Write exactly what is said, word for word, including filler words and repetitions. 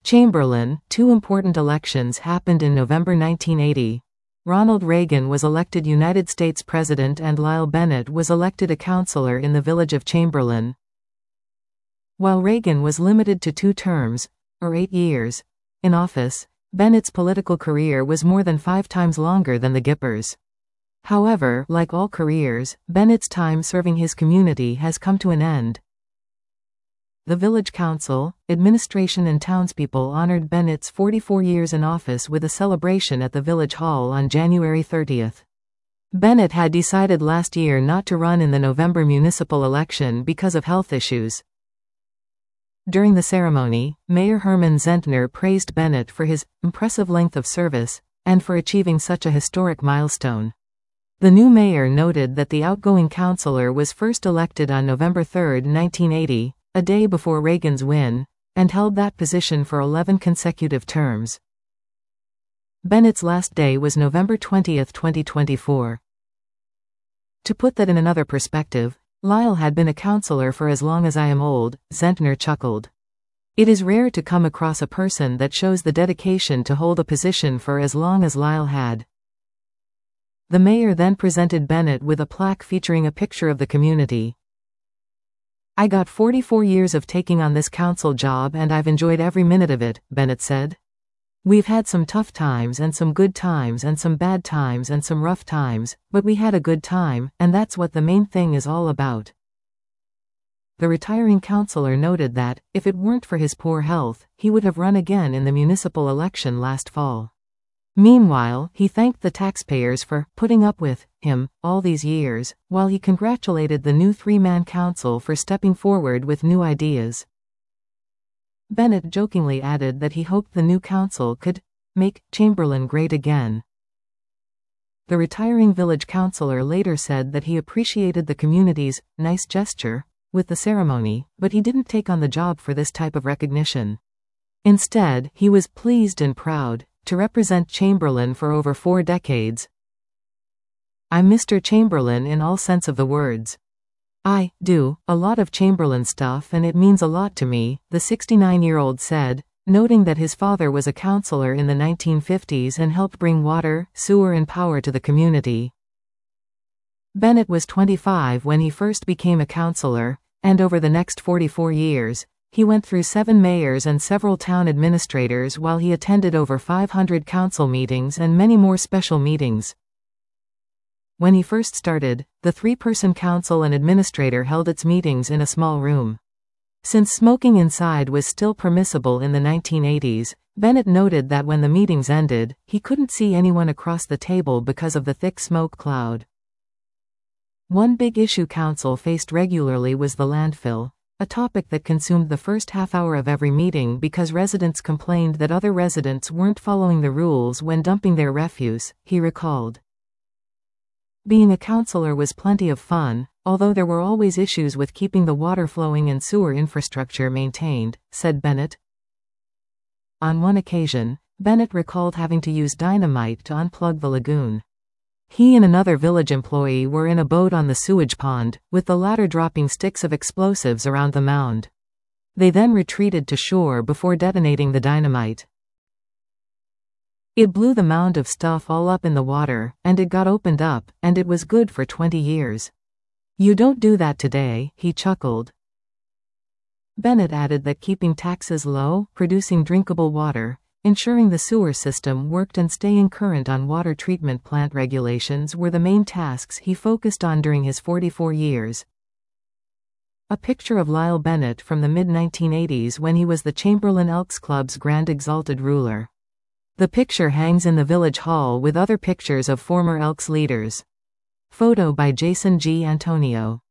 Chamberlain. Two important elections happened in November nineteen eighty. Ronald Reagan was elected United States President and Lyle Bennett was elected a councillor in the village of Chamberlain. While Reagan was limited to two terms, or eight years, in office, Bennett's political career was more than five times longer than the Gippers. However, like all careers, Bennett's time serving his community has come to an end. The village council, administration and townspeople honored Bennett's forty-four years in office with a celebration at the village hall on January thirtieth. Bennett had decided last year not to run in the November municipal election because of health issues. During the ceremony, Mayor Herman Zentner praised Bennett for his impressive length of service and for achieving such a historic milestone. The new mayor noted that the outgoing councillor was first elected on November third, nineteen eighty, a day before Reagan's win, and held that position for eleven consecutive terms. Bennett's last day was November twentieth, twenty twenty-four. To put that in another perspective, Lyle had been a councillor for as long as I am old, Zentner chuckled. It is rare to come across a person that shows the dedication to hold a position for as long as Lyle had. The mayor then presented Bennett with a plaque featuring a picture of the community. I got forty-four years of taking on this council job and I've enjoyed every minute of it, Bennett said. We've had some tough times and some good times and some bad times and some rough times, but we had a good time, and that's what the main thing is all about. The retiring councillor noted that, if it weren't for his poor health, he would have run again in the municipal election last fall. Meanwhile, he thanked the taxpayers for putting up with him all these years, while he congratulated the new three-man council for stepping forward with new ideas. Bennett jokingly added that he hoped the new council could make Chamberlain great again. The retiring village councillor later said that he appreciated the community's nice gesture with the ceremony, but he didn't take on the job for this type of recognition. Instead, he was pleased and proud to represent Chamberlain for over four decades. I'm Mister Chamberlain in all sense of the words. I do a lot of Chamberlain stuff and it means a lot to me, the sixty-nine-year-old said, noting that his father was a councillor in the nineteen fifties and helped bring water, sewer and power to the community. Bennett was twenty-five when he first became a councillor, and over the next forty-four years, he went through seven mayors and several town administrators while he attended over five hundred council meetings and many more special meetings. When he first started, the three-person council and administrator held its meetings in a small room. Since smoking inside was still permissible in the nineteen eighties, Bennett noted that when the meetings ended, he couldn't see anyone across the table because of the thick smoke cloud. One big issue council faced regularly was the landfill, a topic that consumed the first half hour of every meeting because residents complained that other residents weren't following the rules when dumping their refuse, he recalled. Being a councillor was plenty of fun, although there were always issues with keeping the water flowing and sewer infrastructure maintained, said Bennett. On one occasion, Bennett recalled having to use dynamite to unplug the lagoon. He and another village employee were in a boat on the sewage pond, with the latter dropping sticks of explosives around the mound. They then retreated to shore before detonating the dynamite. It blew the mound of stuff all up in the water, and it got opened up, and it was good for twenty years. You don't do that today, he chuckled. Bennett added that keeping taxes low, producing drinkable water, ensuring the sewer system worked and staying current on water treatment plant regulations were the main tasks he focused on during his forty-four years. A picture of Lyle Bennett from the mid nineteen eighties when he was the Chamberlain Elks Club's Grand Exalted Ruler. The picture hangs in the village hall with other pictures of former Elks leaders. Photo by Jason G. Antonio.